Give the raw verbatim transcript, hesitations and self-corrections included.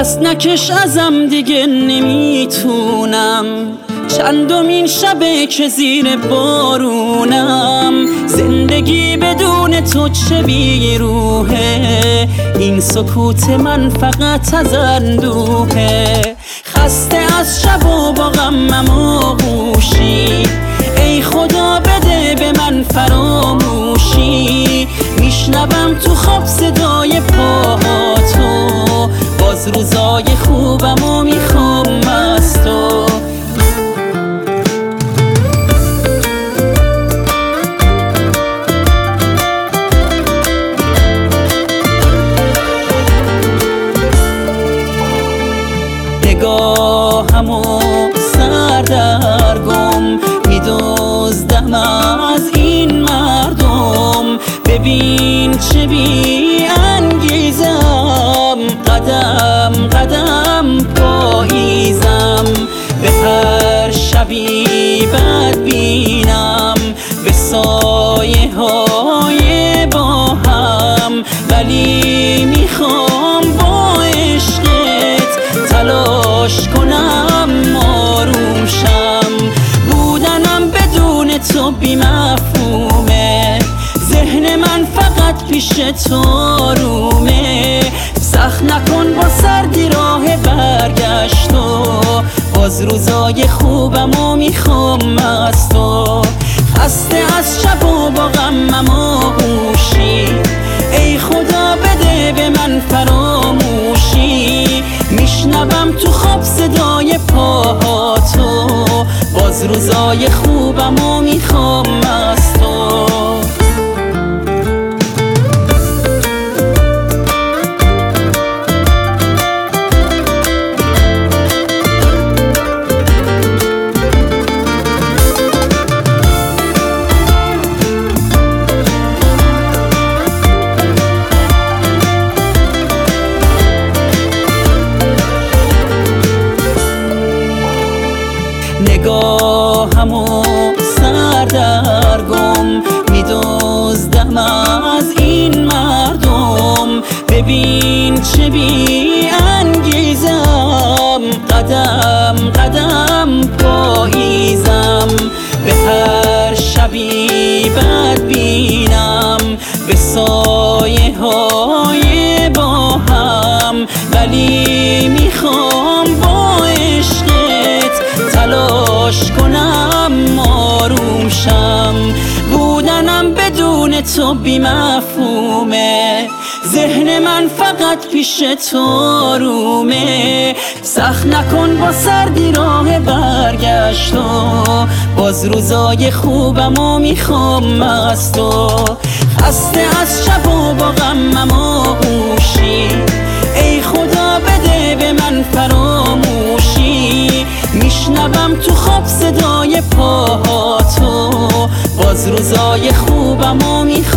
دست نکش ازم دیگه نمیتونم، چندمین شبه که زیر بارونم. زندگی بدون تو چه بیروحه، این سکوت من فقط از اندوهه. خسته از شب و با غمم آغوشی، ای خدا بده به من فراموشی. میشنوم تو خواب صدای پاهاتو، باز روزای خوبم و میخوام از تو. نگاهمو سردرگم میدزدم از این مردم. ببین چه بی انگیزم، قدم قدم پاییزم. به هر شبی بد بینم، به سایه های با هم. ولی میخوام با عشقت تلاش کنم آروم شم. بودنم بدون تو بی مفهومه، ذهن من فقط پیش تو آرومه. سخت نکن با سردی راه برگشتو، باز روزای خوبم و میخوام از تو. خسته از شب و با غمم آغوشی، ای خدا بده به من فراموشی. میشنوم تو خواب صدای پاهاتو، باز روزای خوبم و میخوام از تو. نگاهمو سردرگم میدزدم از این مردم. ببین چه بی انگیزم، قدم قدم پاییزم. به هر شبی بد بینم، به سایه های با هم. ولی میخوام با عشقت تلاش کنم آروم شم. بودنم بدون تو بی مفهومه، ذهن من فقط پیش تو آرومه. سخت نکن با سردی راه برگشتو، باز روزای خوبم و میخوام از تو. خسته از شب و با غمم آغوشی، ای خدا بده به من فراموشی. میشنوم تو خواب صدای پاهاتو، باز روزای خوبم و میخوام